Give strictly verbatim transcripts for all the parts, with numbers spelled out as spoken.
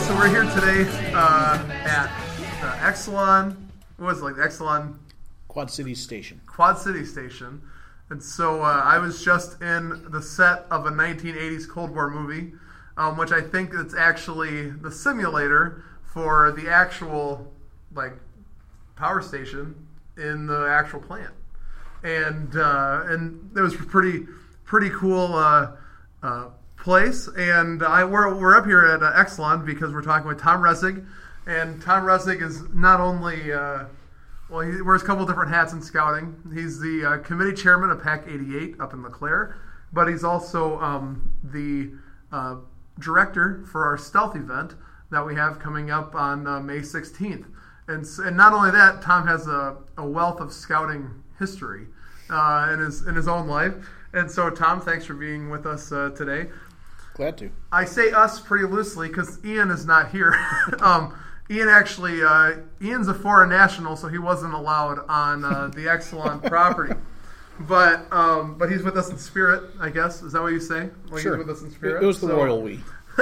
so we're here today uh, at uh, Exelon. What was it, like the Exelon Quad Cities Station. Quad City Station. And so uh, I was just in the set of a nineteen eighties Cold War movie, um, which I think it's actually the simulator for the actual like power station in the actual plant. And uh, and it was pretty pretty cool uh, uh, place. And I we're we're up here at uh, Exelon because we're talking with Tom Resig, and Tom Resig is not only uh, well, he wears a couple different hats in scouting. He's the uh, committee chairman of PAC eighty-eight up in LeClaire, but he's also um, the uh, director for our stealth event that we have coming up on uh, May sixteenth. And and not only that, Tom has a, a wealth of scouting history uh, in his in his own life. And so, Tom, thanks for being with us uh, today. Glad to. I say us pretty loosely because Ian is not here. um, Ian actually, uh, Ian's a foreign national, so he wasn't allowed on uh, the Exelon property. But um, but he's with us in spirit, I guess. Is that what you say? Like Sure. He's with us in spirit. It was the so, royal we.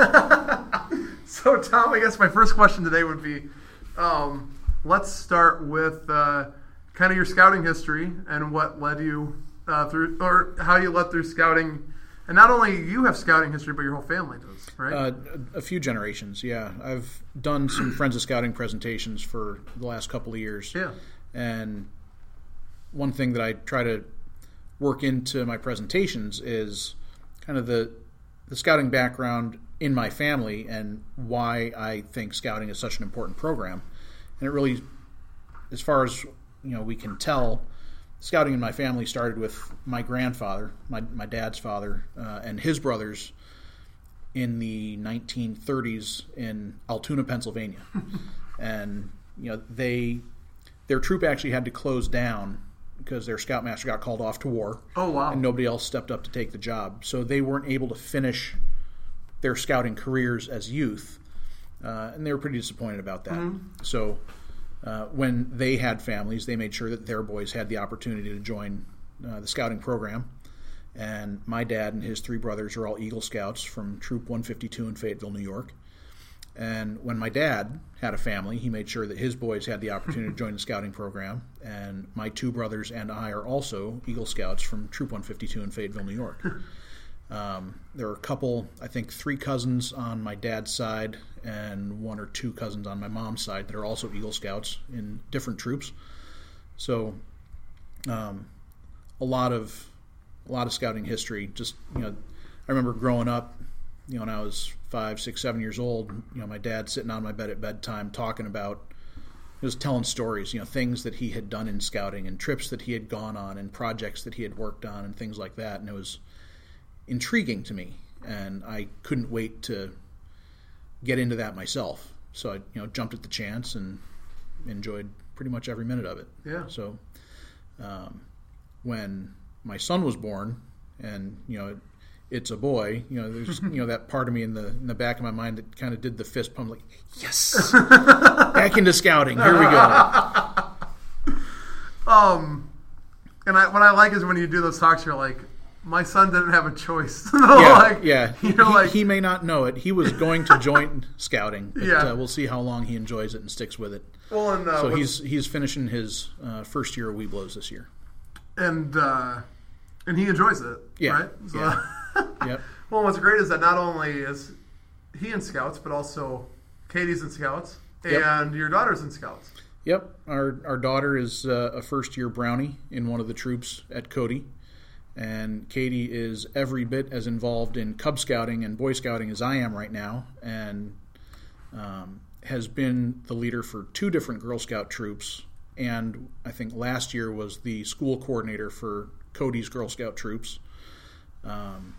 So, Tom, I guess my first question today would be, um, let's start with uh, kind of your scouting history and what led you uh, through, or how you led through scouting. And not only you have scouting history, but your whole family does, right? Uh, a few generations, yeah. I've done some Friends of Scouting presentations for the last couple of years. Yeah. And one thing that I try to work into my presentations is kind of the the scouting background in my family and why I think scouting is such an important program. And it really, as far as you know, we can tell, scouting in my family started with my grandfather, my my dad's father, uh, and his brothers in the nineteen thirties in Altoona, Pennsylvania. And you know, they their troop actually had to close down because their scoutmaster got called off to war. Oh, wow. And nobody else stepped up to take the job. So they weren't able to finish their scouting careers as youth. Uh, and they were pretty disappointed about that. Mm-hmm. So uh, when they had families, they made sure that their boys had the opportunity to join uh, the scouting program. And my dad and his three brothers are all Eagle Scouts from Troop one fifty-two in Fayetteville, New York. And when my dad had a family, he made sure that his boys had the opportunity to join the scouting program. And my two brothers and I are also Eagle Scouts from Troop one fifty-two in Fayetteville, New York. Um, there are a couple, I think three cousins on my dad's side and one or two cousins on my mom's side that are also Eagle Scouts in different troops. So um, a lot of a lot of scouting history. Just, you know, I remember growing up, you know, when I was five, six, seven years old, you know, my dad sitting on my bed at bedtime talking about, just telling stories, you know, things that he had done in scouting and trips that he had gone on and projects that he had worked on and things like that. And it was intriguing to me, and I couldn't wait to get into that myself. So I, you know, jumped at the chance and enjoyed pretty much every minute of it. Yeah. So um, when my son was born, and you know, it's a boy, you know, there's you know that part of me in the in the back of my mind that kind of did the fist pump, like, yes, back into scouting. Here we go. Um, and I, what I like is when you do those talks, you're like, my son didn't have a choice. yeah, like, yeah. He, you know, he, like, he may not know it. He was going to join scouting, but Yeah. uh, we'll see how long he enjoys it and sticks with it. well, and uh, So with- he's he's finishing his uh, first year of Weeblos this year. and uh, and he enjoys it, Yeah, right? So, yeah. Yep. Well, what's great is that not only is he in Scouts, but also Katie's in Scouts, Yep. and your daughter's in Scouts. Yep. Our our daughter is uh, a first year Brownie in one of the troops at Cody, and Katie is every bit as involved in Cub Scouting and Boy Scouting as I am right now, and um, has been the leader for two different Girl Scout troops. And I think last year was the school coordinator for Cody's Girl Scout troops. Um,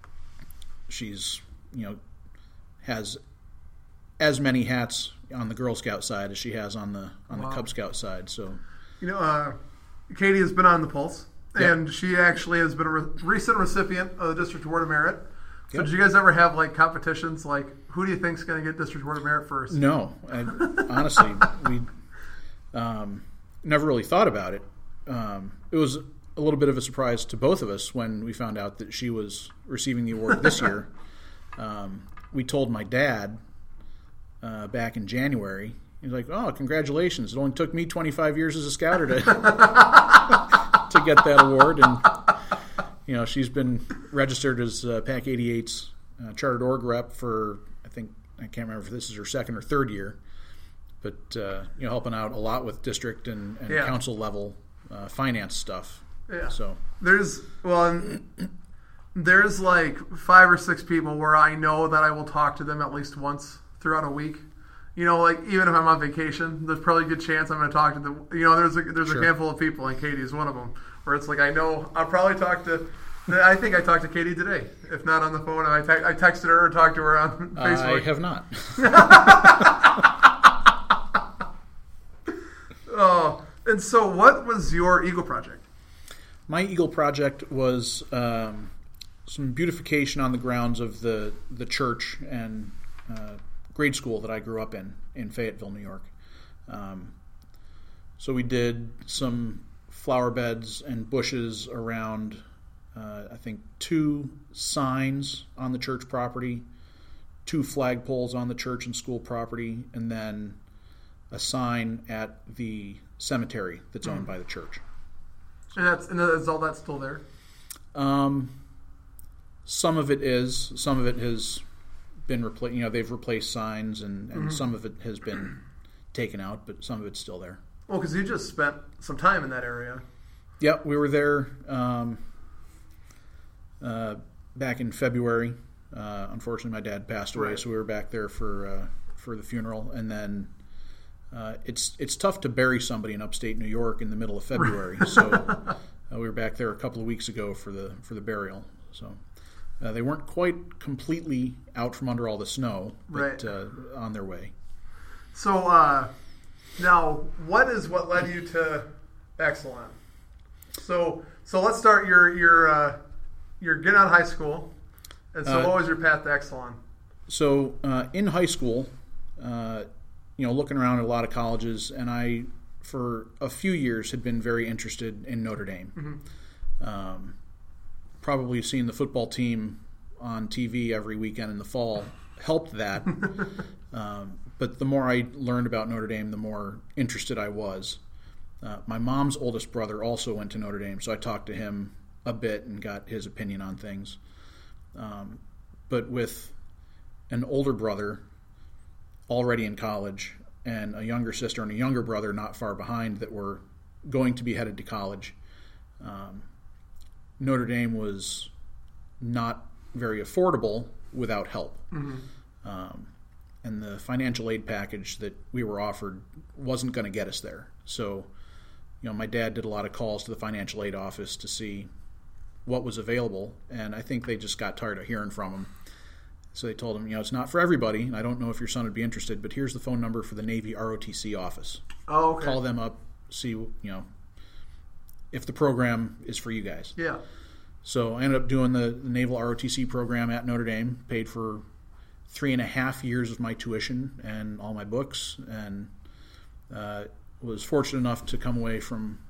she's, you know, has as many hats on the Girl Scout side as she has on the on Wow. the Cub Scout side. So, You know, uh, Katie has been on the Pulse, Yep. and she actually has been a re- recent recipient of the District Award of Merit. So Yep. did you guys ever have like competitions? Like, who do you think's going to get District Award of Merit first? no, I, honestly, we um, never really thought about it. Um, it was a little bit of a surprise to both of us when we found out that she was receiving the award this year. Um, we told my dad uh, back in January. He's like, "Oh, congratulations! It only took me twenty-five years as a scouter to to get that award." And you know, she's been registered as uh, Pac eighty-eight's uh, chartered org rep for, I think, I can't remember if this is her second or third year, but uh, you know, helping out a lot with district and, and yeah. council level uh, finance stuff. Yeah. So there's well, and there's like five or six people where I know that I will talk to them at least once throughout a week. You know, like even if I'm on vacation, there's probably a good chance I'm going to talk to them. You know, there's a, there's Sure. a handful of people, and Katie is one of them, where it's like I know I'll probably talk to. I think I talked to Katie today, if not on the phone. I, te- I texted her or talked to her on Facebook. I have not. Oh, and so what was your Eagle project? My Eagle project was um, some beautification on the grounds of the, the church and uh, grade school that I grew up in, in Fayetteville, New York. Um, so we did some flower beds and bushes around, uh, I think, two signs on the church property, two flagpoles on the church and school property, and then a sign at the cemetery that's owned mm. by the church. And that's and is all that still there? Um, some of it is. Some of it has been replaced. You know, they've replaced signs, and, and mm-hmm. some of it has been taken out, but some of it's still there. Well, because you just spent some time in that area. Yep, we were there um, uh, back in February. Uh, unfortunately, my dad passed away, right. so we were back there for uh, for the funeral, and then. Uh, it's it's tough to bury somebody in upstate New York in the middle of February, so uh, we were back there a couple of weeks ago for the for the burial. So uh, they weren't quite completely out from under all the snow, but right. uh, on their way. So uh, now, what is what led you to Exelon? So so let's start your your uh, you're getting out of high school, and so uh, what was your path to Exelon? So uh, in high school. Uh, You know, looking around at a lot of colleges, and I, for a few years, had been very interested in Notre Dame. Mm-hmm. Um, probably seeing the football team on T V every weekend in the fall helped that. um, but the more I learned about Notre Dame, the more interested I was. Uh, my mom's oldest brother also went to Notre Dame, so I talked to him a bit and got his opinion on things. Um, but with an older brother already in college, and a younger sister and a younger brother not far behind that were going to be headed to college. Um, Notre Dame was not very affordable without help. Mm-hmm. Um, and the financial aid package that we were offered wasn't going to get us there. So, you know, my dad did a lot of calls to the financial aid office to see what was available, and I think they just got tired of hearing from him. So they told him, you know, it's not for everybody, and I don't know if your son would be interested, but here's the phone number for the Navy R O T C office. Oh, okay. Call them up, see, you know, if the program is for you guys. Yeah. So I ended up doing the, the Naval R O T C program at Notre Dame, paid for three and a half years of my tuition and all my books, and uh, was fortunate enough to come away from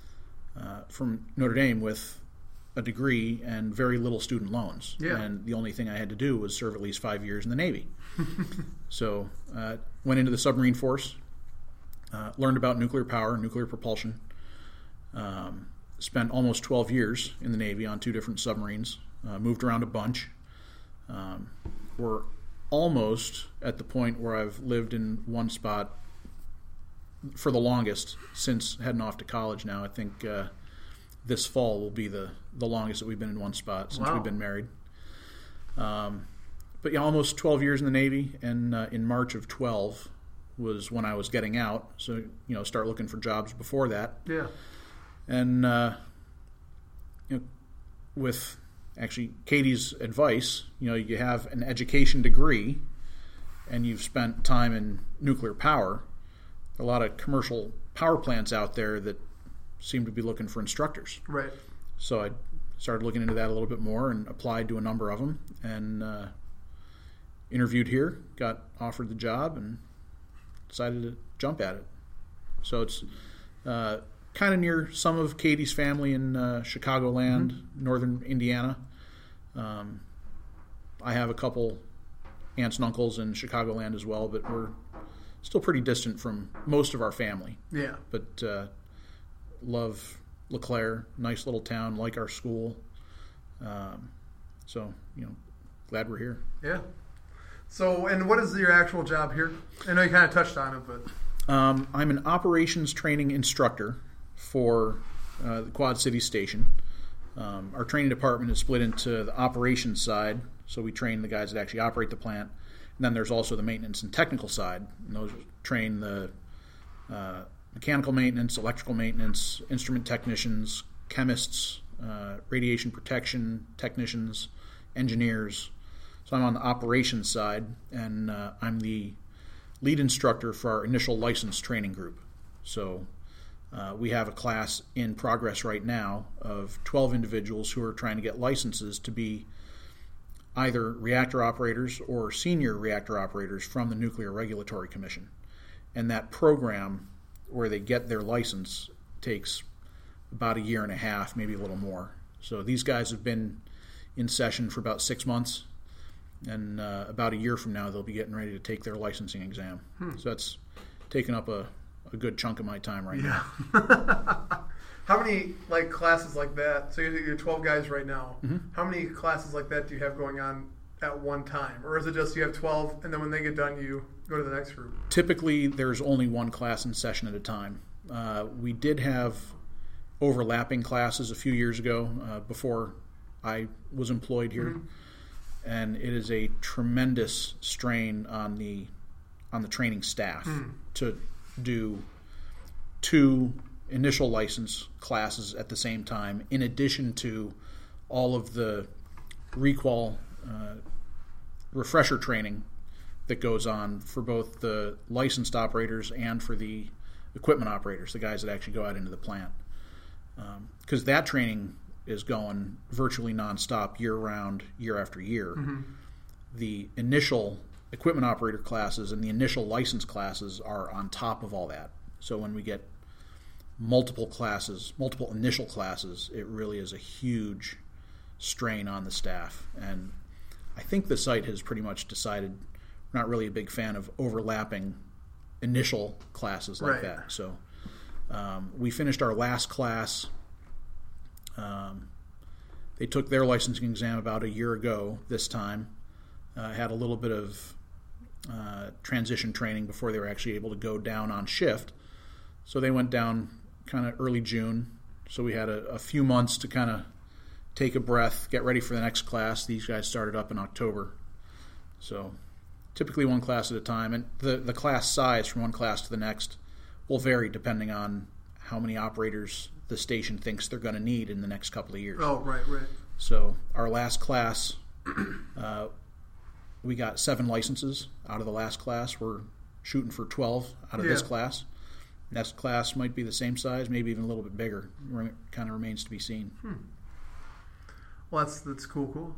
uh, from Notre Dame with a degree and very little student loans. Yeah. And the only thing I had to do was serve at least five years in the Navy. So uh, went into the submarine force, uh, learned about nuclear power, nuclear propulsion, um, spent almost twelve years in the Navy on two different submarines, uh, moved around a bunch. Um, we're almost at the point where I've lived in one spot for the longest since heading off to college now. I think uh, this fall will be the, the longest that we've been in one spot since wow. we've been married. Um, but yeah, almost twelve years in the Navy, and uh, in March of twelve was when I was getting out. So, you know, start looking for jobs before that. Yeah. And, uh, you know, with actually Katie's advice, you know, you have an education degree and you've spent time in nuclear power. A lot of commercial power plants out there that seem to be looking for instructors. Right. So I started looking into that a little bit more and applied to a number of them, and uh, interviewed here, got offered the job, and decided to jump at it. So it's uh, kind of near some of Katie's family in uh, Chicagoland, mm-hmm. northern Indiana. Um, I have a couple aunts and uncles in Chicagoland as well, but we're still pretty distant from most of our family. Yeah. But uh, love LeClaire, nice little town, like our school. Um, so, you know, glad we're here. Yeah. So, and what is your actual job here? I know you kind of touched on it, but... Um, I'm an operations training instructor for uh, the Quad City Station. Um, our training department is split into the operations side, so we train the guys that actually operate the plant. And then there's also the maintenance and technical side, and those train the uh, mechanical maintenance, electrical maintenance, instrument technicians, chemists, uh, radiation protection technicians, engineers. So I'm on the operations side, and uh, I'm the lead instructor for our initial license training group. So uh, we have a class in progress right now of twelve individuals who are trying to get licenses to be either reactor operators or senior reactor operators from the Nuclear Regulatory Commission. And that program where they get their license takes about a year and a half, maybe a little more. So these guys have been in session for about six months. And uh, about a year from now, they'll be getting ready to take their licensing exam. Hmm. So that's taken up a, a good chunk of my time right yeah. now. How many like classes like that? So you're twelve guys right now. Mm-hmm. How many classes like that do you have going on at one time? Or is it just you have twelve, and then when they get done, you go to the next group? Typically, there's only one class in session at a time. Uh, we did have overlapping classes a few years ago uh, before I was employed here. Mm-hmm. And it is a tremendous strain on the on the training staff mm. to do two initial license classes at the same time, in addition to all of the requal uh, refresher training that goes on for both the licensed operators and for the equipment operators, the guys that actually go out into the plant. Because um, that training is going virtually nonstop, year-round, year after year. Mm-hmm. The initial equipment operator classes and the initial license classes are on top of all that. So when we get multiple classes, multiple initial classes, it really is a huge strain on the staff. And I think the site has pretty much decided we're not really a big fan of overlapping initial classes like right. that. So um, we finished our last class. Um, they took their licensing exam about a year ago this time, uh, had a little bit of uh, transition training before they were actually able to go down on shift. So they went down kind of early June. So we had a, a few months to kind of take a breath, get ready for the next class. These guys started up in October. So typically one class at a time. And the, the class size from one class to the next will vary depending on how many operators the station thinks they're going to need in the next couple of years. Oh, right, right. So our last class, uh, we got seven licenses out of the last class. We're shooting for twelve out of yeah. this class. Next class might be the same size, maybe even a little bit bigger. Re- kind of remains to be seen. Hmm. Well, that's that's cool,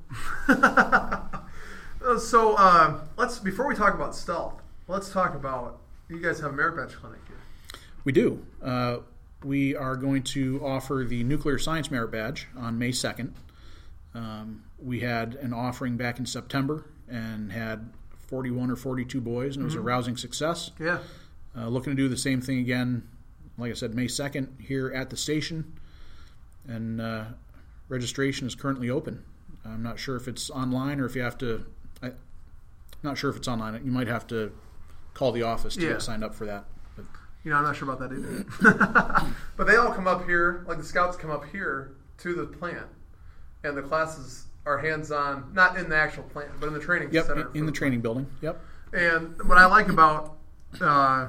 cool. So uh, let's before we talk about stealth, let's talk about you guys have a merit badge clinic here. We do. Uh, we are going to offer the Nuclear Science Merit Badge on May second. Um, we had an offering back in September and had forty-one or forty-two boys, and it was mm-hmm. a rousing success. Yeah. Uh, looking to do the same thing again, like I said, May second here at the station. And uh, registration is currently open. I'm not sure if it's online or if you have to... I'm not sure if it's online. You might have to call the office to yeah. get signed up for that. But, you know, I'm not sure about that either. But they all come up here, like the scouts come up here to the plant. And the classes are hands-on, not in the actual plant, but in the training yep, center. in, in the, the training building. Yep. And what I like about uh,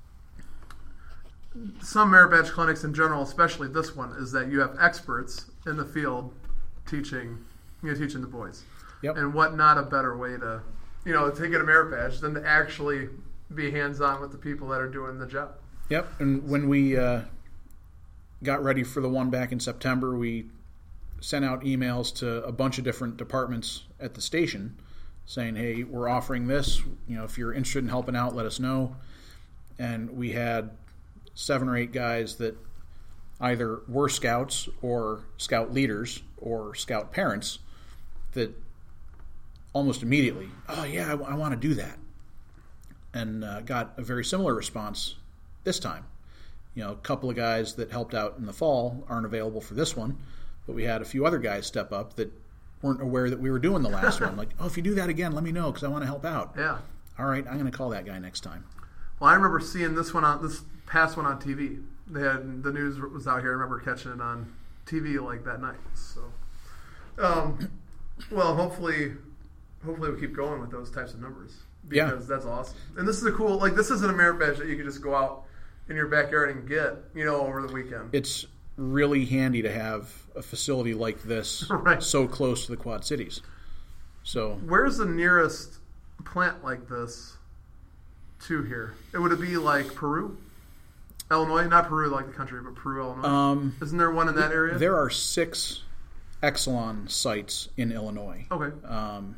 some merit badge clinics in general, especially this one, is that you have experts in the field teaching, you know, teaching the boys. Yep. And what not a better way to, you know, to get a merit badge than to actually be hands-on with the people that are doing the job. Yep. And when we uh, got ready for the one back in September, we sent out emails to a bunch of different departments at the station saying, hey, we're offering this. You know, if you're interested in helping out, let us know. And we had seven or eight guys that either were scouts or scout leaders or scout parents that almost immediately, "Oh yeah, I, I want to do that," and uh, got a very similar response this time. You know, a couple of guys that helped out in the fall aren't available for this one, but we had a few other guys step up that weren't aware that we were doing the last one. Like, "Oh, if you do that again, let me know because I want to help out." Yeah. All right, I'm going to call that guy next time. Well, I remember seeing this one on this past one on T V. They had the news was out here. I remember catching it on T V like that night. So, um, well, hopefully, hopefully we keep going with those types of numbers because yeah. that's awesome. And this is a cool, like this is an merit badge that you could just go out in your backyard and get, you know, over the weekend. It's really handy to have a facility like this right. so close to the Quad Cities. So, where's the nearest plant like this to here? It would it be like Peru, Illinois, not Peru like the country, but Peru, Illinois. Um, Isn't there one in that area? There are six Exelon sites in Illinois. Okay. Um,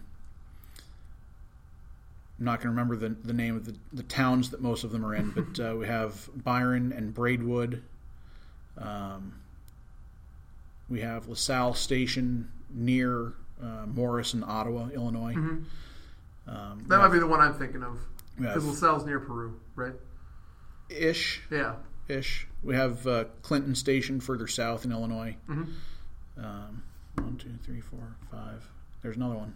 I'm not going to remember the the name of the, the towns that most of them are in, but uh, we have Byron and Braidwood. Um, we have LaSalle Station near uh, Morris and Ottawa, Illinois. Mm-hmm. Um, that might have, be the one I'm thinking of. Because LaSalle's near Peru, right? Ish. Yeah. Ish. We have uh, Clinton Station further south in Illinois. Mm-hmm. Um, one, two, three, four, five. There's another one.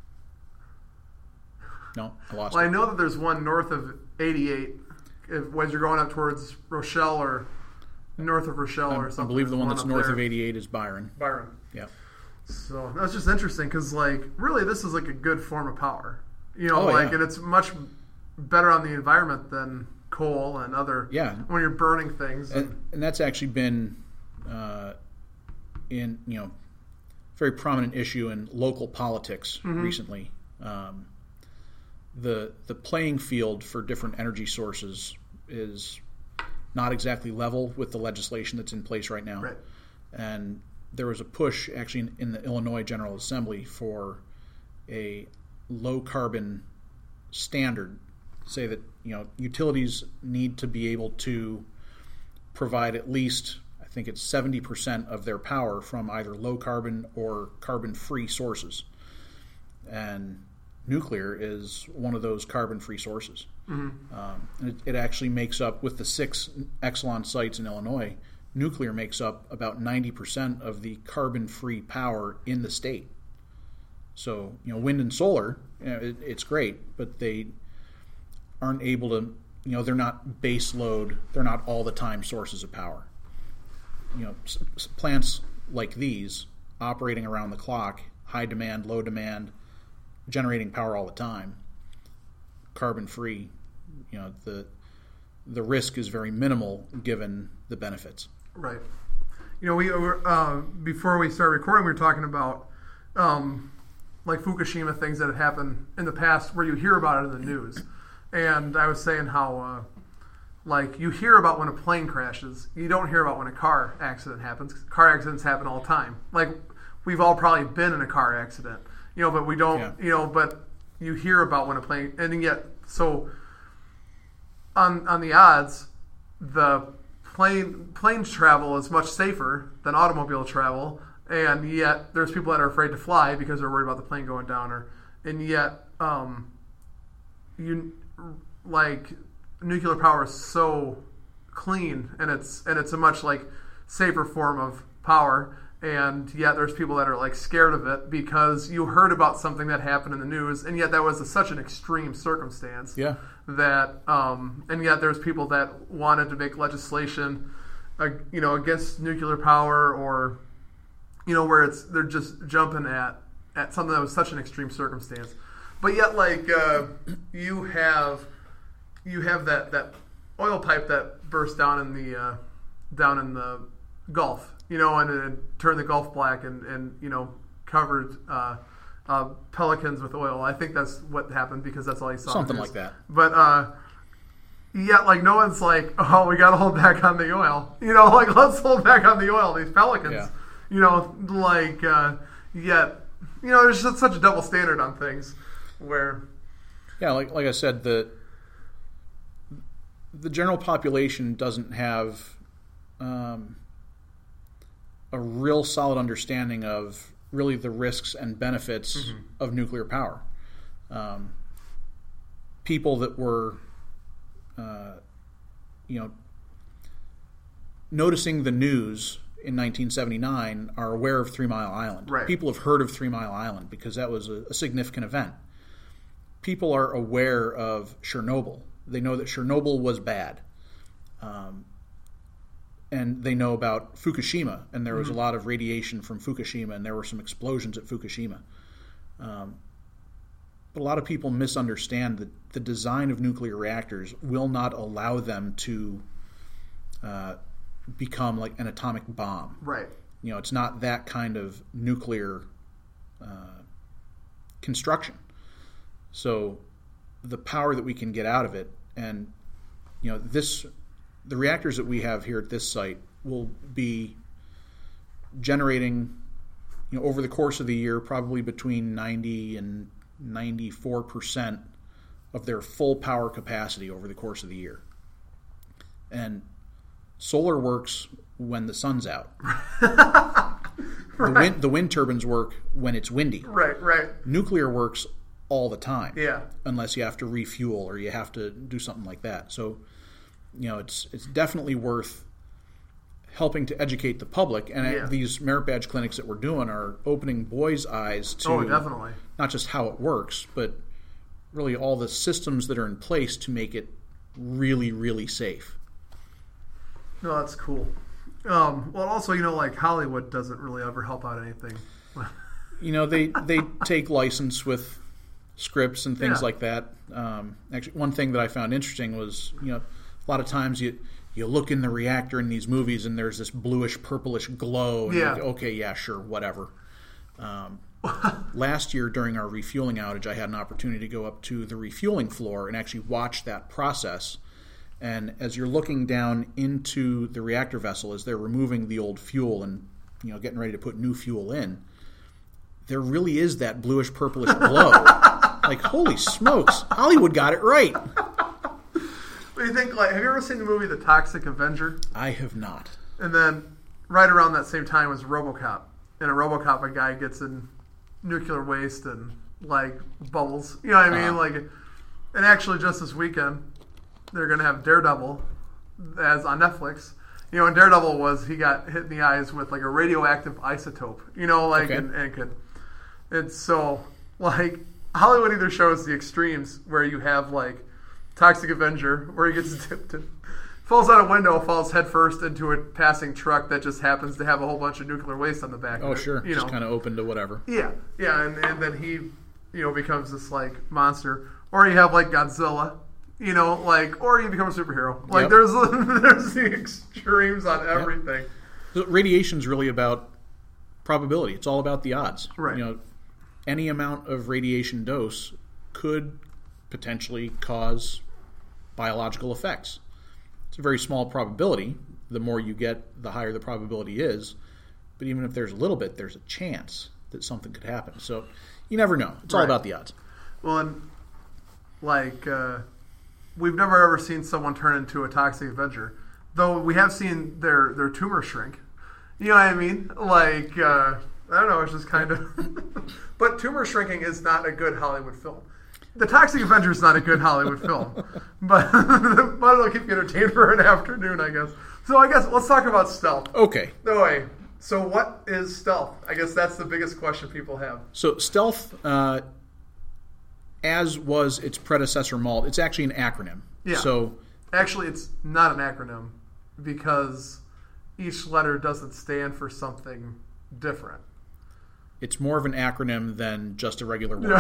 No, I lost well, it. I know that there's one north of eighty-eight if, as you're going up towards Rochelle or north of Rochelle I, or something. I believe the one that's north there. of eighty-eight is Byron. Byron. Yeah. So that's just interesting because, like, really this is like a good form of power. You know, oh, like, yeah. and it's much better on the environment than coal and other, yeah. when you're burning things. And, and that's actually been uh, in, you know, very prominent issue in local politics mm-hmm. recently. Um, the the playing field for different energy sources is not exactly level with the legislation that's in place right now. Right. And there was a push actually in, in the Illinois General Assembly for a low carbon standard, say that, you know, utilities need to be able to provide at least, I think it's seventy percent of their power from either low carbon or carbon free sources. And nuclear is one of those carbon free sources. Mm-hmm. Um, and it, it actually makes up, with the six Exelon sites in Illinois, nuclear makes up about ninety percent of the carbon free power in the state. So, you know, wind and solar, you know, it, it's great, but they aren't able to, you know, they're not base load, they're not all the time sources of power. You know, s- s- plants like these, operating around the clock, high demand, low demand, generating power all the time, carbon free, you know, the the risk is very minimal given the benefits. Right. You know, we were, uh, before we started recording, we were talking about um, like Fukushima, things that had happened in the past where you hear about it in the news. And I was saying how, uh, like, you hear about when a plane crashes. You don't hear about when a car accident happens. Car accidents happen all the time. Like, we've all probably been in a car accident, you know, but we don't, yeah. you know, but you hear about when a plane, and yet, so on on the odds, the plane planes travel is much safer than automobile travel, and yet there's people that are afraid to fly because they're worried about the plane going down, or and yet um, you like nuclear power is so clean, and it's and it's a much like safer form of power, and yet there's people that are like scared of it because you heard about something that happened in the news, and yet that was a, such an extreme circumstance. Yeah. That um, and yet there's people that wanted to make legislation, uh, you know, against nuclear power, or you know, where it's they're just jumping at at something that was such an extreme circumstance. But yet, like uh, you have you have that, that oil pipe that burst down in the uh, down in the Gulf, you know, and it turned the Gulf black, and, and you know covered uh, uh, Pelicans with oil. I think that's what happened because that's all you saw. Something like that. But uh, yet, like no one's like, oh, we got to hold back on the oil. You know, like let's hold back on the oil. These Pelicans. Yeah. You know, like uh, yet, you know, there's just such a double standard on things. Where, yeah, like like I said, the the general population doesn't have um, a real solid understanding of really the risks and benefits mm-hmm. of nuclear power. Um, people that were, uh, you know, noticing the news in nineteen seventy-nine are aware of Three Mile Island. Right. People have heard of Three Mile Island because that was a, a significant event. People are aware of Chernobyl. They know that Chernobyl was bad. Um, and they know about Fukushima, and there was mm-hmm. a lot of radiation from Fukushima, and there were some explosions at Fukushima. Um, but a lot of people misunderstand that the design of nuclear reactors will not allow them to uh, become like an atomic bomb. Right. You know, it's not that kind of nuclear uh, construction. So the power that we can get out of it, and you know, this the reactors that we have here at this site will be generating, you know, over the course of the year, probably between ninety and ninety-four percent of their full power capacity over the course of the year. And solar works when the sun's out. Right. The wind, the wind turbines work when it's windy. Right, right. Nuclear works all the time. Yeah. Unless you have to refuel or you have to do something like that. So, you know, it's it's definitely worth helping to educate the public. And yeah. these merit badge clinics that we're doing are opening boys' eyes to oh, definitely. not just how it works, but really all the systems that are in place to make it really, really safe. No, that's cool. Um, well, also, you know, like Hollywood doesn't really ever help out anything. You know, they, they take license with scripts and things yeah. like that. Um, actually, one thing that I found interesting was, you know, a lot of times you you look in the reactor in these movies and there's this bluish, purplish glow. And yeah. Like, okay, yeah, sure, whatever. Um, last year during our refueling outage, I had an opportunity to go up to the refueling floor and actually watch that process. And as you're looking down into the reactor vessel, as they're removing the old fuel and, you know, getting ready to put new fuel in, there really is that bluish purplish glow. Like, holy smokes, Hollywood got it right. What do you think? Like, have you ever seen the movie The Toxic Avenger? I have not. And then right around that same time was RoboCop. In a RoboCop, a guy gets in nuclear waste and like bubbles. You know what I mean? Uh-huh. Like, and actually, just this weekend, they're going to have Daredevil as on Netflix. You know, and Daredevil was, he got hit in the eyes with like a radioactive isotope. You know, like, okay. and, and could, it's so, like, Hollywood either shows the extremes where you have like Toxic Avenger, where he gets dipped in, falls out a window, falls headfirst into a passing truck that just happens to have a whole bunch of nuclear waste on the back oh, of it. sure. You just know, kind of open to whatever. Yeah, yeah, and, and then he, you know, becomes this like monster. Or you have like Godzilla. You know, like, or you become a superhero. Like, yep. there's there's the extremes on everything. Yep. So radiation's really about probability. It's all about the odds. Right. You know, any amount of radiation dose could potentially cause biological effects. It's a very small probability. The more you get, the higher the probability is. But even if there's a little bit, there's a chance that something could happen. So you never know. It's all right. about the odds. Well, and like... Uh, we've never ever seen someone turn into a Toxic Avenger, though we have seen their, their tumor shrink. You know what I mean? Like, uh, I don't know, it's just kind of... But tumor shrinking is not a good Hollywood film. The Toxic Avenger is not a good Hollywood film. But, but it'll keep you entertained for an afternoon, I guess. So I guess let's talk about stealth. Okay. No way. So what is stealth? I guess that's the biggest question people have. So stealth... Uh as was its predecessor, MALT, it's actually an acronym. Yeah. So actually, it's not an acronym because each letter doesn't stand for something different. It's more of an acronym than just a regular word.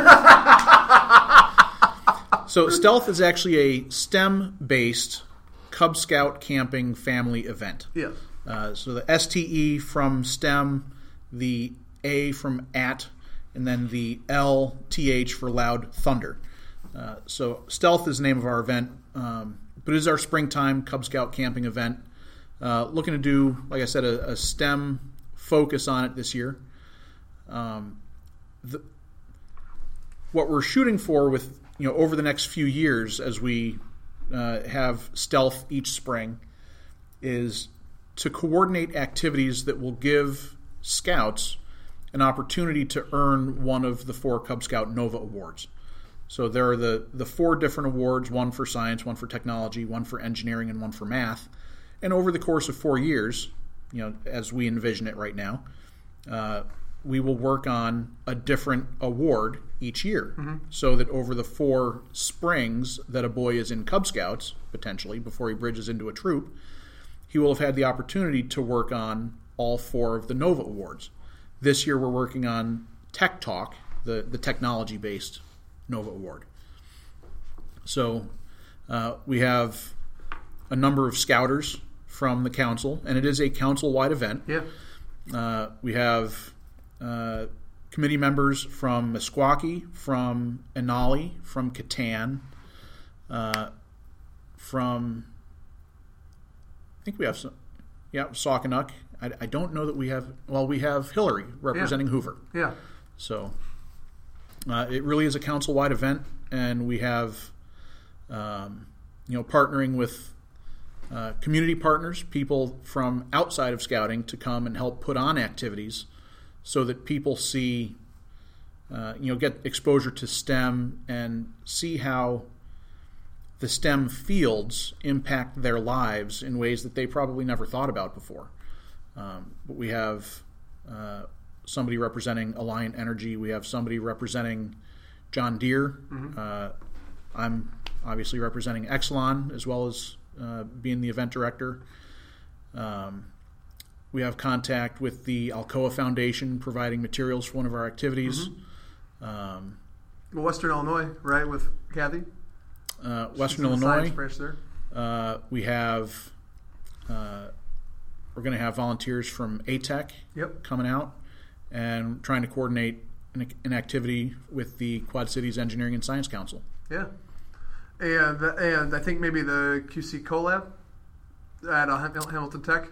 So stealth is actually a STEM-based Cub Scout camping family event. Yeah. Uh, so the S T E from STEM, the A from at, and then the L T H for loud thunder. Uh, so Stealth is the name of our event, um, but it is our springtime Cub Scout camping event. Uh, looking to do, like I said, a, a STEM focus on it this year. Um, the, what we're shooting for with, you know, over the next few years as we uh, have Stealth each spring is to coordinate activities that will give scouts an opportunity to earn one of the four Cub Scout Nova Awards. So there are the, the four different awards, one for science, one for technology, one for engineering, and one for math. And over the course of four years, you know, as we envision it right now, uh, we will work on a different award each year. Mm-hmm. So that over the four springs that a boy is in Cub Scouts, potentially, before he bridges into a troop, he will have had the opportunity to work on all four of the NOVA awards. This year we're working on Tech Talk, the, the technology-based NOVA award. So uh, we have a number of scouters from the council, and it is a council-wide event. Yeah. Uh, we have uh, committee members from Meskwaki, from Inali, from Catan, uh, from I think we have some, yeah, Saukenuk. I, I don't know that we have. Well, we have Hillary representing yeah. Hoover. Yeah. So uh, it really is a council-wide event, and we have, um, you know, partnering with uh, community partners, people from outside of Scouting, to come and help put on activities, so that people see, uh, you know, get exposure to STEM and see how the STEM fields impact their lives in ways that they probably never thought about before. Um, but we have uh, somebody representing Alliant Energy. We have somebody representing John Deere. Mm-hmm. Uh, I'm obviously representing Exelon, as well as uh, being the event director. Um, we have contact with the Alcoa Foundation, providing materials for one of our activities. Mm-hmm. Um, Western Illinois, right, with Kathy? Uh, Western She's in the Illinois. science branch there. Uh, we have, uh, we're going to have volunteers from A T E C yep. coming out and trying to coordinate an, an activity with the Quad Cities Engineering and Science Council. Yeah. And and I think maybe the Q C Colab at uh, Hamilton Tech.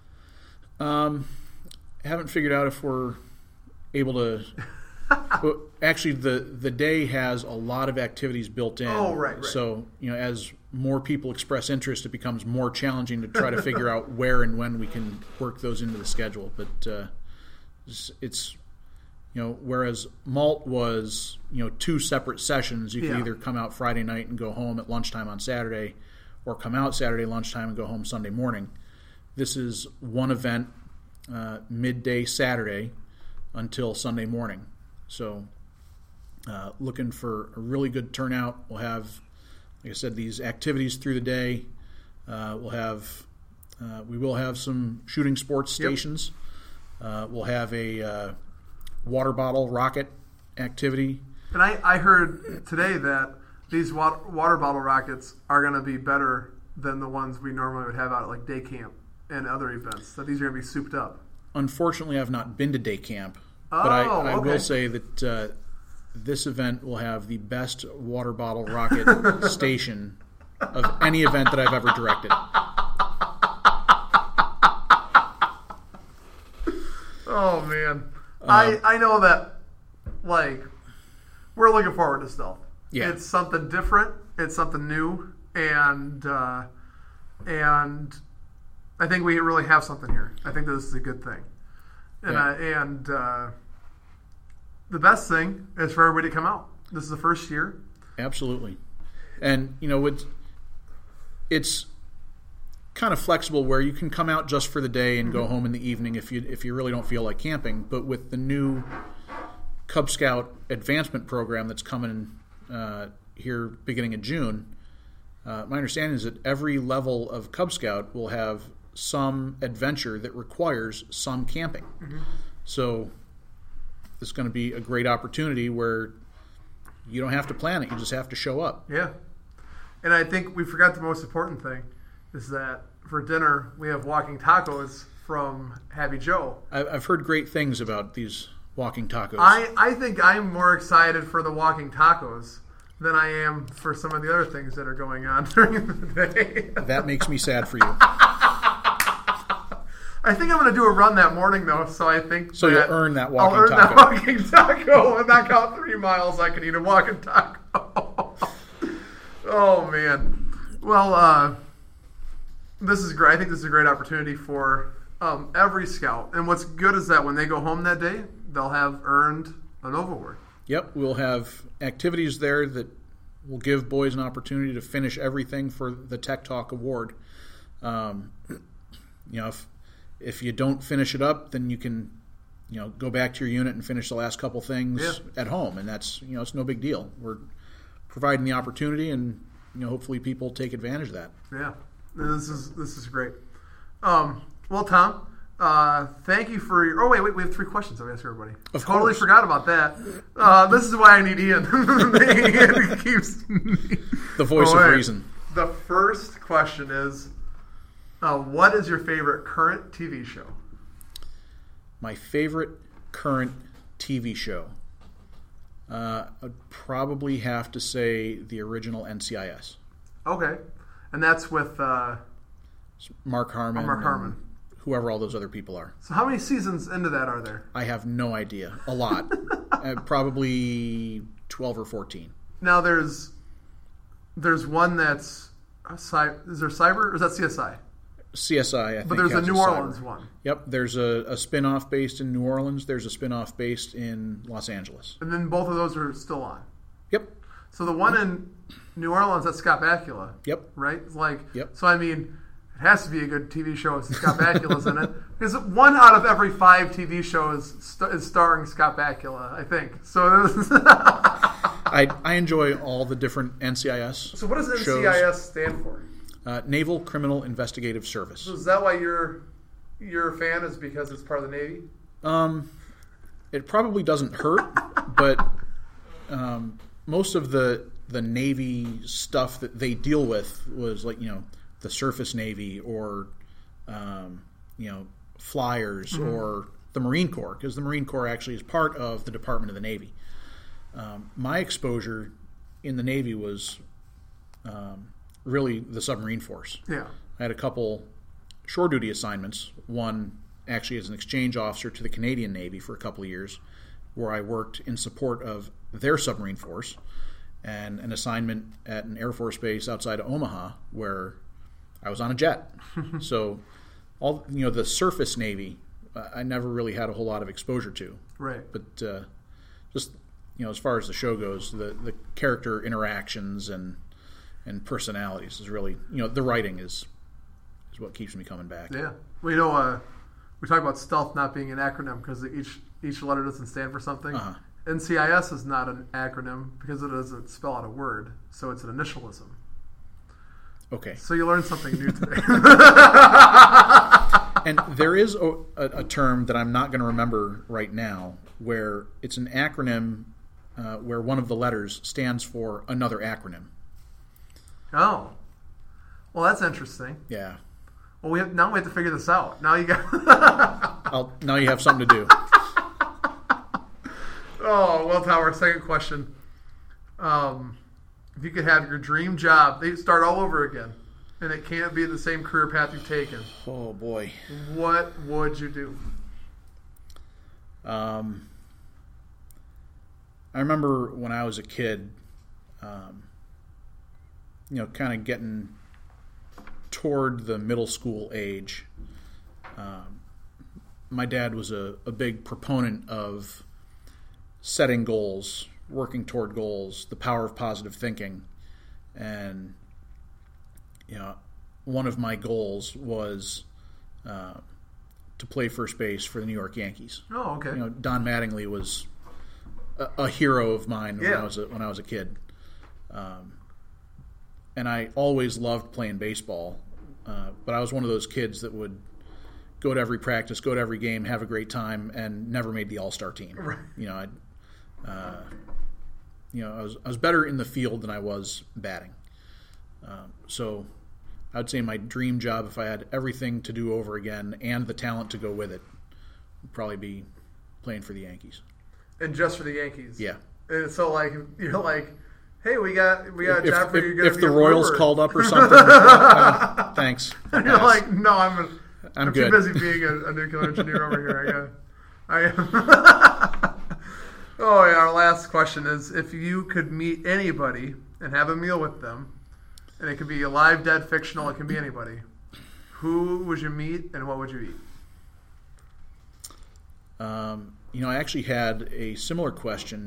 Um, I haven't figured out if we're able to. Well, actually, the, the day has a lot of activities built in. Oh, right, right. So, you know, as more people express interest, it becomes more challenging to try to figure out where and when we can work those into the schedule. But uh, it's, it's, you know, whereas Malt was, you know, two separate sessions. You yeah. could either come out Friday night and go home at lunchtime on Saturday, or come out Saturday lunchtime and go home Sunday morning. This is one event, uh, midday Saturday until Sunday morning. So uh, looking for a really good turnout. We'll have, like I said, these activities through the day. Uh, we'll have, uh, we will have some shooting sports stations. Yep. Uh, we'll have a uh, water bottle rocket activity. And I, I heard today that these water, water bottle rockets are going to be better than the ones we normally would have out at like day camp and other events. That these are going to be souped up. Unfortunately, I've not been to day camp. Oh, but I, I okay. will say that uh, this event will have the best water bottle rocket station of any event that I've ever directed. Oh, man. Uh, I, I know that, like, we're looking forward to stuff. Yeah. It's something different. It's something new. And, uh, and I think we really have something here. I think this is a good thing. And, yeah. uh, and uh, the best thing is for everybody to come out. This is the first year. Absolutely. And, you know, it's, it's kind of flexible where you can come out just for the day and mm-hmm. go home in the evening if you if you really don't feel like camping. But with the new Cub Scout advancement program that's coming uh, here beginning in June, uh, my understanding is that every level of Cub Scout will have some adventure that requires some camping. Mm-hmm. So this is going to be a great opportunity where you don't have to plan it. You just have to show up. Yeah. And I think we forgot the most important thing is that for dinner we have walking tacos from Happy Joe. I've heard great things about these walking tacos. I, I think I'm more excited for the walking tacos than I am for some of the other things that are going on during the day. That makes me sad for you. I think I'm going to do a run that morning, though, so I think So that you'll earn that walking I'll earn taco. that walking taco. When I got three miles, I can eat a walking taco. Oh, man. Well, uh, this is great. I think this is a great opportunity for um, every scout. And what's good is that when they go home that day, they'll have earned a NOVA award. Yep, we'll have activities there that will give boys an opportunity to finish everything for the Tech Talk Award. Um, you know, if if you don't finish it up, then you can, you know, go back to your unit and finish the last couple things yeah. at home, and that's, you know, it's no big deal. We're providing the opportunity, and, you know, hopefully people take advantage of that. Yeah, this is this is great. Um, well, Tom, uh, thank you for your. Oh wait, wait, we have three questions. I'm ask everybody. Of totally course. forgot about that. Uh, this is why I need Ian. Ian keeps the voice oh, of wait. reason. The first question is, uh, what is your favorite current T V show? My favorite current T V show. Uh, I'd probably have to say the original N C I S. Okay, and that's with uh, Mark Harmon. Mark Harmon. Whoever all those other people are. So how many seasons into that are there? I have no idea. A lot. uh, probably twelve or fourteen. Now there's there's one that's a cy- is there Cyber or is that C S I? C S I, I think. But there's a has New cyber. Orleans one. Yep, there's a, a spin-off based in New Orleans. There's a spin-off based in Los Angeles. And then both of those are still on. Yep. So the one in New Orleans, that's Scott Bakula. Yep. Right? It's like, Yep. So I mean, it has to be a good T V show if Scott Bakula's in it. Because one out of every five T V shows st- is starring Scott Bakula, I think. So I I enjoy all the different N C I S So what does N C I S stand for? Uh, Naval Criminal Investigative Service. So is that why you're you're a fan? Is because it's part of the Navy? Um, it probably doesn't hurt, but um, most of the the Navy stuff that they deal with was like, you know, the surface Navy or um, you know, flyers mm-hmm. or the Marine Corps, because the Marine Corps actually is part of the Department of the Navy. Um, my exposure in the Navy was um, really the submarine force. Yeah. I had a couple shore duty assignments, one actually as an exchange officer to the Canadian Navy for a couple of years, where I worked in support of their submarine force, and an assignment at an Air Force base outside of Omaha where I was on a jet. So all, you know, the surface Navy, uh, I never really had a whole lot of exposure to. Right. But uh, just, you know, as far as the show goes, the, the character interactions and and personalities is really, you know, the writing is is what keeps me coming back. Yeah. Well, you know, uh, we talk about stealth not being an acronym because each each letter doesn't stand for something. Uh-huh. N C I S is not an acronym because it doesn't spell out a word, so it's an initialism. Okay. So you learned something new today. And there is a, a, a term that I'm not going to remember right now where it's an acronym uh, where one of the letters stands for another acronym. Oh, well, that's interesting. Yeah. Well, we have now we have to figure this out. Now you got. I'll, now you have something to do. Oh, well, Tower. Second question: um, if you could have your dream job, they start all over again, and it can't be the same career path you've taken. Oh boy. What would you do? Um, I remember when I was a kid. Um, you know, kind of getting toward the middle school age. Um, my dad was a, a big proponent of setting goals, working toward goals, the power of positive thinking. And, you know, one of my goals was uh, to play first base for the New York Yankees. Oh, okay. You know, Don Mattingly was a, a hero of mine when yeah. I was a, when I was a kid. Um, And I always loved playing baseball, uh, but I was one of those kids that would go to every practice, go to every game, have a great time, and never made the All-Star team. Right. You know, I, uh, you know, I was I was better in the field than I was batting. Uh, so, I'd say my dream job, if I had everything to do over again and the talent to go with it, would probably be playing for the Yankees. And just for the Yankees. Yeah. And so, like, you're like. Hey, we got we got a job for you. If, if the Royals brewer. called up or something, uh, thanks. And you're like, no, I'm a, I'm, I'm good. too busy being a, a nuclear engineer over here. I got. I am. Oh yeah. Our last question is: if you could meet anybody and have a meal with them, and it could be alive, dead, fictional, it can be anybody. Who would you meet, and what would you eat? Um, you know, I actually had a similar question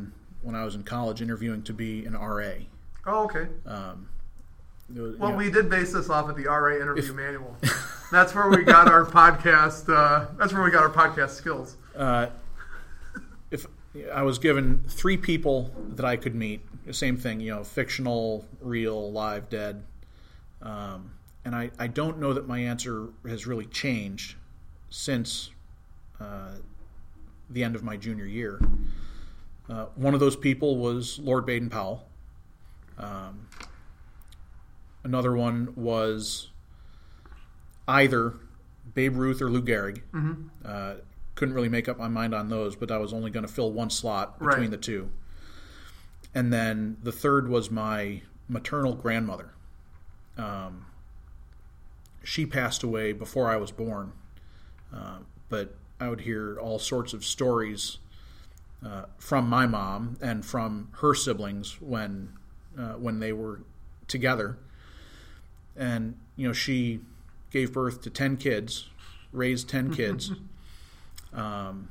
when I was in college interviewing to be an R A. Oh, okay. Um, was, well, you know, we did base this off of the R A interview if, manual. That's where we got our podcast. Uh, that's where we got our podcast skills. Uh, if I was given three people that I could meet, the same thing, you know, fictional, real, live, dead, um, and I, I don't know that my answer has really changed since uh, the end of my junior year. Uh, one of those people was Lord Baden-Powell. Um, another one was either Babe Ruth or Lou Gehrig. Mm-hmm. Uh, couldn't really make up my mind on those, but I was only going to fill one slot between right. the two. And then the third was my maternal grandmother. Um, she passed away before I was born, uh, but I would hear all sorts of stories uh, from my mom and from her siblings when uh, when they were together. And you know, she gave birth to ten kids, raised ten kids. um,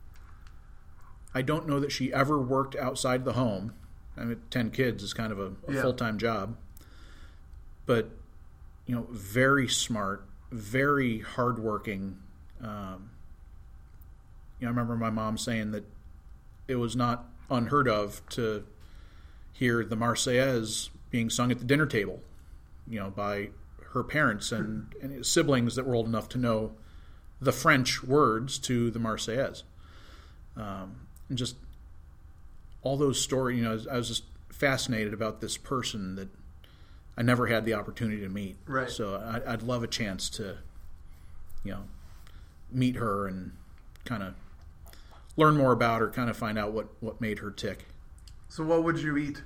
I don't know that she ever worked outside the home. I mean, ten kids is kind of a, a yeah. full-time job. But, you know, very smart, very hardworking. Um, you know, I remember my mom saying that it was not unheard of to hear the Marseillaise being sung at the dinner table, you know, by her parents and, and siblings that were old enough to know the French words to the Marseillaise. Um, and just all those stories, you know, I was just fascinated about this person that I never had the opportunity to meet. Right. So I, I'd love a chance to, you know, meet her and kind of learn more about her, kind of find out what, what made her tick. So what would you eat?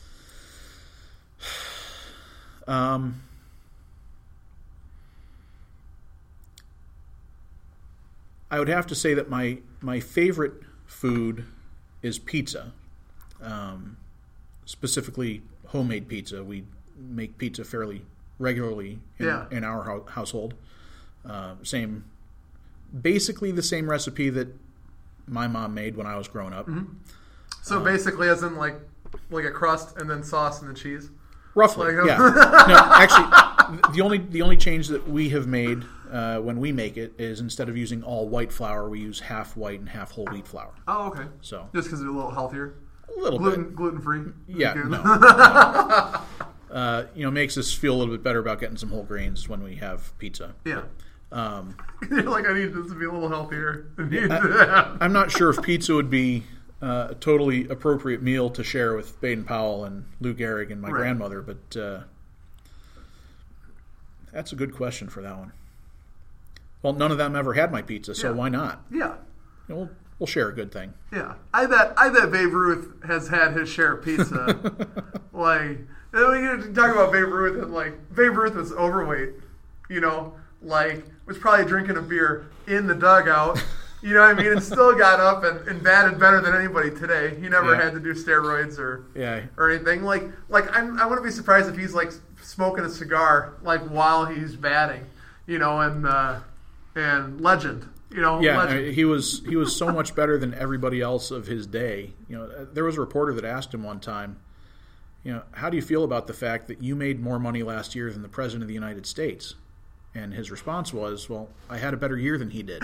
Um, I would have to say that my, my favorite food is pizza, um, specifically homemade pizza. We make pizza fairly regularly in, yeah. in our ho- household. Uh, same, basically the same recipe that my mom made when I was growing up. Mm-hmm. So um, basically, as in like like a crust and then sauce and the cheese. Roughly, Like a- yeah. No, actually, the only the only change that we have made uh, when we make it is instead of using all white flour, we use half white and half whole wheat flour. Oh, okay. So just because it's a little healthier, a little gluten bit, gluten free. yeah. No, no. Uh, you know, makes us feel a little bit better about getting some whole grains when we have pizza. Yeah. Um, You're like, I need this to be a little healthier. I, I'm not sure if pizza would be uh, a totally appropriate meal to share with Baden-Powell and Lou Gehrig and my Right. grandmother, but uh, that's a good question for that one. Well, none of them ever had my pizza, so Yeah. why not? Yeah. You know, we'll, we'll share a good thing. Yeah. I bet I bet Babe Ruth has had his share of pizza. Like, when you talk about Babe Ruth, and like Babe Ruth was overweight, you know, like was probably drinking a beer in the dugout, you know what I mean, and still got up and, and batted better than anybody today. He never Yeah. had to do steroids or Yeah. or anything. Like like I'm, I wouldn't be surprised if he's like smoking a cigar like while he's batting, you know, and uh, and legend. You know, Yeah, legend. I mean, he was he was so much better than everybody else of his day. You know, there was a reporter that asked him one time, you know, how do you feel about the fact that you made more money last year than the President of the United States? And his response was, well, I had a better year than he did.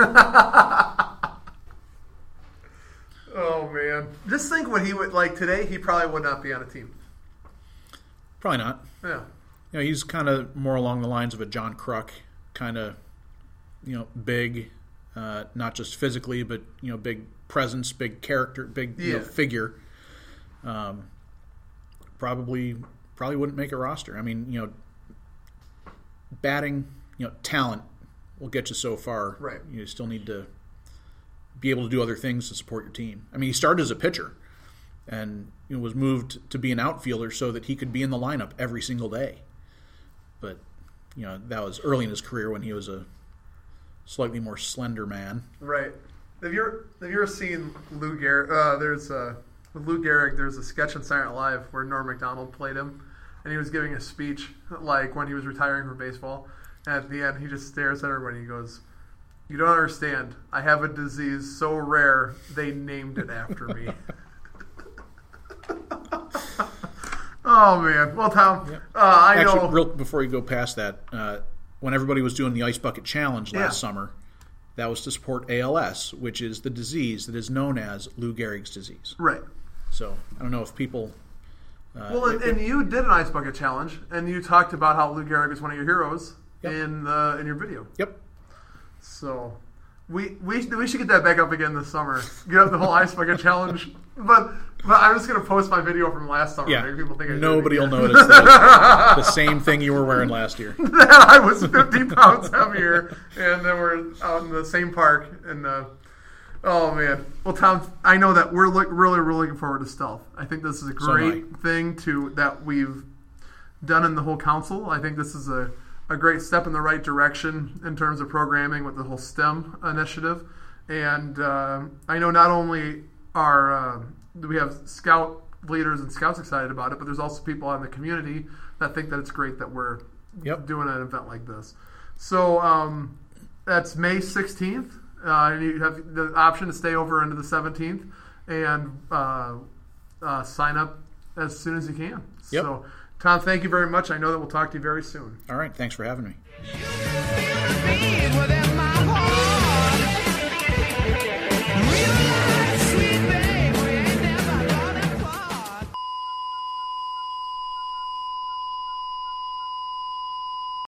Oh man, just think what he would like today. He probably would not be on a team. Probably not. Yeah, You know, he's kind of more along the lines of a John Kruk, kind of, you know, big, uh, not just physically, but, you know, big presence, big character, big you know, Yeah. figure. Um, probably, probably wouldn't make a roster. I mean, you know, batting, you know, talent will get you so far. Right. You still need to be able to do other things to support your team. I mean, he started as a pitcher and you know, was moved to be an outfielder so that he could be in the lineup every single day. But, you know, that was early in his career when he was a slightly more slender man. right. Have you ever, have you ever seen Lou Gehrig? Uh, there's a, with Lou Gehrig. There's a sketch in Saturday Night Live where Norm Macdonald played him, and he was giving a speech like when he was retiring from baseball. And at the end, he just stares at everybody. He goes, "You don't understand. I have a disease so rare they named it after me." Oh man. Well, Tom, Yep. uh, I Actually, know. real before you go past that, uh, when everybody was doing the Ice Bucket Challenge last Yeah. summer, that was to support A L S, which is the disease that is known as Lou Gehrig's disease. Right. So I don't know if people. Uh, Well, and, and you did an ice bucket challenge, and you talked about how Lou Gehrig is one of your heroes Yep. in the in your video. Yep. So we we we should get that back up again this summer. Get up the whole ice bucket challenge. But but I'm just gonna post my video from last summer. Yeah. Maybe people think I did it Nobody will again. notice that. The same thing you were wearing last year. that I was fifty pounds heavier, and then we're out in the same park. And uh, oh man, well, Tom, I know that we're look, really, really looking forward to Stealth. I think this is a So am great thing to that we've done in the whole council. I think this is a, a great step in the right direction in terms of programming with the whole STEM initiative. And uh, I know not only are uh, do we have Scout leaders and Scouts excited about it, but there's also people in the community that think that it's great that we're Yep. doing an event like this. So um, that's May sixteenth. Uh, and you have the option to stay over into the seventeenth and uh, uh, sign up as soon as you can. Yep. So, Tom, thank you very much. I know that we'll talk to you very soon. All right. Thanks for having me. You can feel the beat without